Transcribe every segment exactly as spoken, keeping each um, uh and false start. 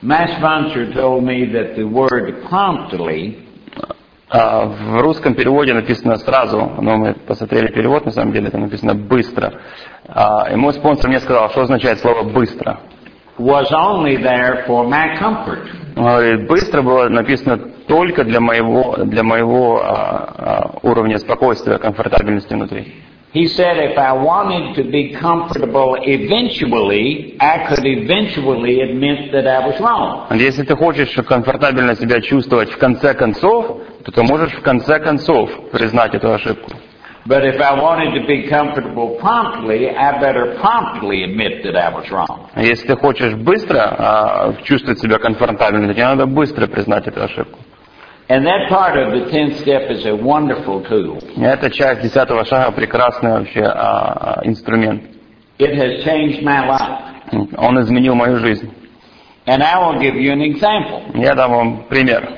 My sponsor told me that the word promptly в русском переводе написано сразу, но мы посмотрели перевод, на самом деле там написано быстро. И мой спонсор мне сказал, что означает слово быстро. Was only there for my comfort. Он говорит, быстро было написано только для моего, для моего а, а, уровня спокойствия, комфортабельности внутри. He said if I wanted to be comfortable eventually, I could eventually admit that I was wrong. Если ты хочешь комфортабельно себя чувствовать в конце концов, то ты можешь в конце концов признать эту ошибку. But if I wanted to be comfortable promptly, I better promptly admit that I was wrong. Если ты хочешь быстро а, чувствовать себя комфортабельно, то тебе надо быстро признать эту ошибку. And that part of the tenth step is a wonderful tool. И эта часть десятого шага прекрасный вообще а, а, инструмент. It has changed my life. Он изменил мою жизнь. And I will give you an example. Я дам вам пример.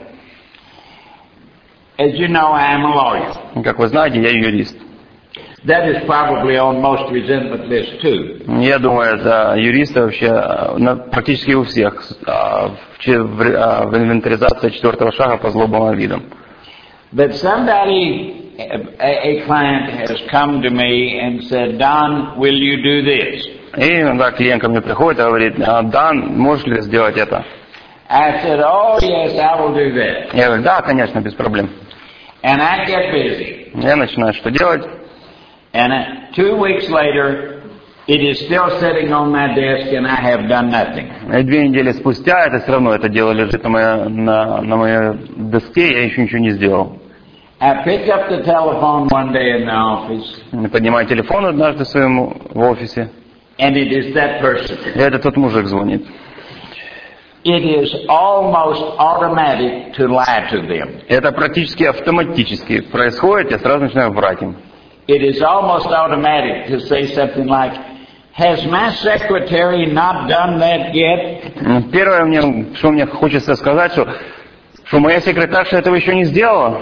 As you know, I am a lawyer. Как вы знаете, я юрист. That is probably on most resentment lists too. Я думаю, это юристы вообще на, практически у всех а, в, в, в инвентаризации четвертого шага по злобам и обидам. But somebody, a, a client has come to me and said, Don, will you do this? И иногда клиент ко мне приходит и говорит, Дан, можешь ли сделать это? I said, oh yes, I will do that. Я говорю, да, конечно, без проблем. And I get busy. Я начинаю что делать? And uh, two weeks later, it is still sitting on my desk and I have done nothing. И две недели спустя это все равно это дело лежит на моей, на, на моей доске, я еще ничего не сделал. I pick up the telephone one day in the office. Поднимаю телефон однажды своему в офисе. And it is that person. И это тот мужик звонит. It is almost automatic to lie to them. Это практически автоматически происходит, я сразу начинаю врать им. It is almost automatic to say something like, has my secretary not done that yet? Первое, мне, что мне хочется сказать, что, что моя секретарша этого еще не сделала.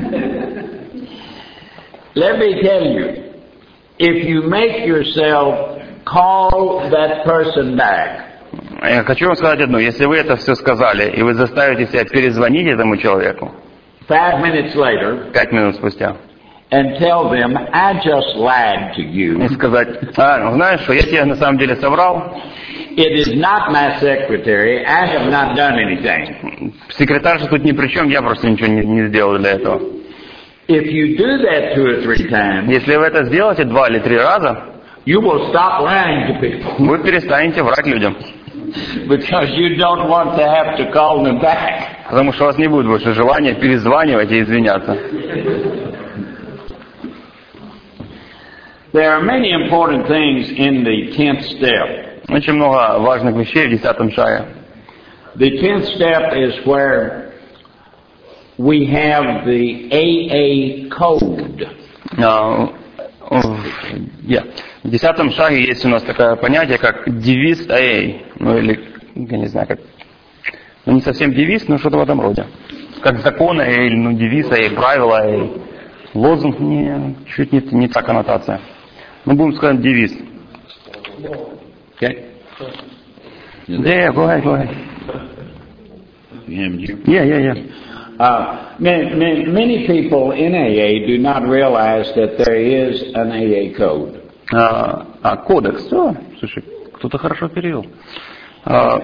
Let me tell you, if you make yourself call that person back, я хочу вам сказать одно. Если вы это все сказали, и вы заставите себя перезвонить этому человеку, five minutes later, пять минут спустя, and tell them, I just lied to you. И сказать, а, ну, знаешь, что я тебе на самом деле соврал. It is not my secretary. I have not done anything. Секретарша тут ни при чем, я просто ничего не, не сделал для этого. If you do that two or three times, если вы это сделаете два или три раза, you will stop lying to people. Вы перестанете врать людям. Because you don't want to have to call them back. Потому что у вас не будет больше желания перезванивать и извиняться. There are many important things in the tenth step. Очень много важных вещей в десятом шаге. The tenth step is where we have the A A code. Uh, yeah. В десятом шаге есть у нас такое понятие, как девиз эй эй. Ну или, я не знаю, как... Ну не совсем девиз, но что-то в этом роде. Как закон эй эй, ну девиз эй эй, правила эй эй. Лозунг, не, чуть не, не та коннотация. Мы будем сказать девиз. Okay. Yeah, go ahead, go ahead. Yeah, yeah, yeah. Uh, many, many, many people in A A do not realize that there is an A A code. А, а кодекс, о, слушай, кто-то хорошо перевел. Uh,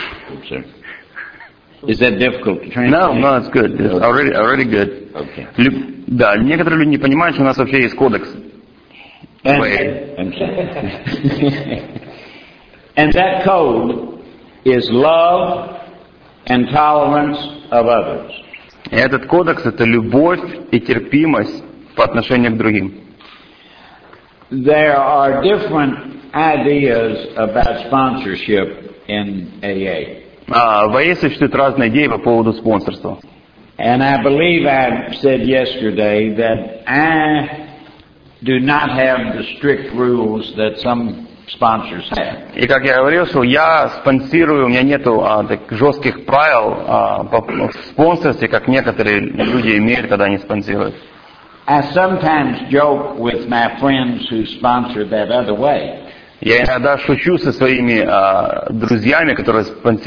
Is that difficult to translate? No, no, it's good. It's already, already good. Okay. Лю, да, некоторые люди не понимают, что у нас вообще есть кодекс. And, I'm sorry. And that code is love and tolerance of others. И этот кодекс — это любовь и терпимость по отношению к другим. There are different ideas about sponsorship in A A. А, в эй эй существуют разные идеи по поводу спонсорства. And I believe I said yesterday that I do not have the strict rules that some sponsors have. И как я говорил, что я спонсирую, у меня нету а, так, жестких правил а, по, в спонсорстве, как некоторые люди имеют, когда они спонсируют. I sometimes joke with my friends who sponsor that other way. Я иногда шучу со своими а, друзьями, которые спонсируют